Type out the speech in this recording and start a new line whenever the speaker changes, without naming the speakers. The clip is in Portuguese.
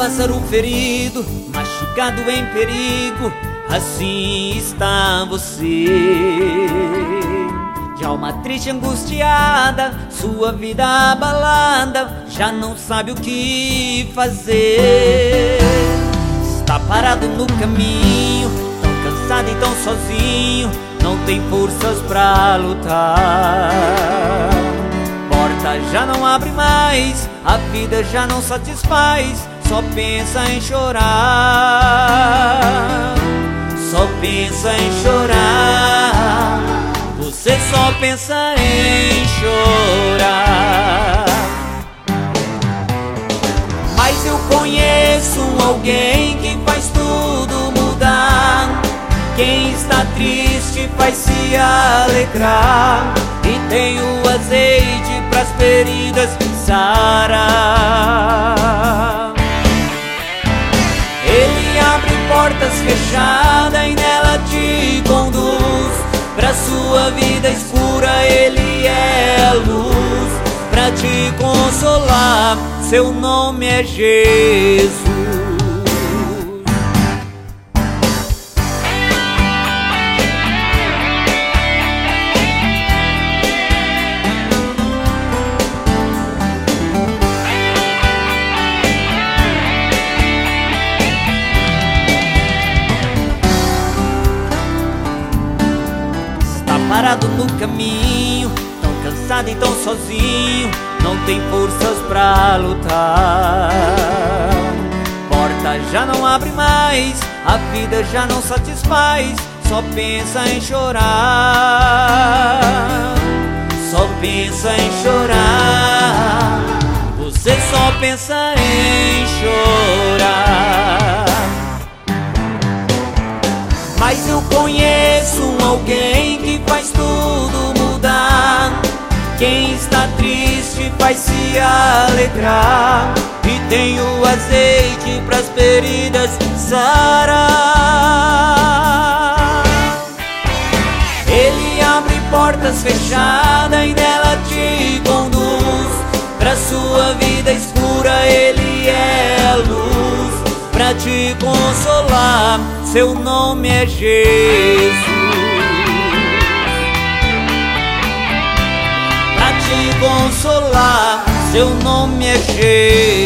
pássaro ferido, machucado em perigo, assim está você. De alma triste, angustiada, sua vida abalada, já não sabe o que fazer. Está parado no caminho, tão cansado e tão sozinho, não tem forças pra lutar. Porta já não abre mais, a vida já não satisfaz, só pensa em chorar. Só pensa em chorar, você só pensa em chorar. Mas eu conheço alguém que faz tudo mudar. Quem está triste faz se alegrar, e tem o azeite pras feridas sarar. Ele abre portas fechadas e nela te conduz. Pra sua vida escura ele é a luz. Pra te consolar, seu nome é Jesus. Parado no caminho, tão cansado e tão sozinho, não tem forças pra lutar. Porta já não abre mais, a vida já não satisfaz, só pensa em chorar. Só pensa em chorar, você só pensa em chorar. Mas eu conheço alguém que faz tudo mudar. Quem está triste faz se alegrar, e tem o azeite pras feridas sarar. Ele abre portas fechadas e nela te conduz. Pra sua vida escura ele é a luz. Pra te consolar, seu nome é Jesus. Pra te consolar, seu nome é Jesus.